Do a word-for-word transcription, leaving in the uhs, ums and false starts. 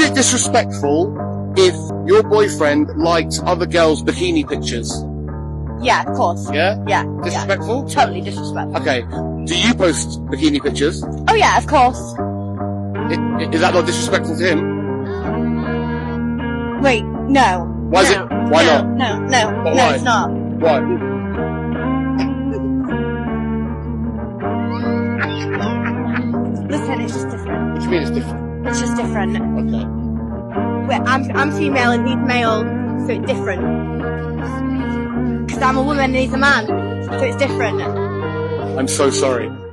it disrespectful if your boyfriend liked other girls' bikini pictures? Yeah, of course. Yeah? Yeah. Disrespectful? Yeah. Totally disrespectful. Okay. Do you post bikini pictures? Oh yeah, of course. I, I, is that not disrespectful to him? Wait, no. Why is no, it? Why no, not? No, no, But no, why? it's not. Why? Listen, it's just different. What do you mean it's different? It's just different. Okay. Wait, I'm, I'm female and he's male, so it's different. Because I'm a woman and he's a man, so it's different. I'm so sorry.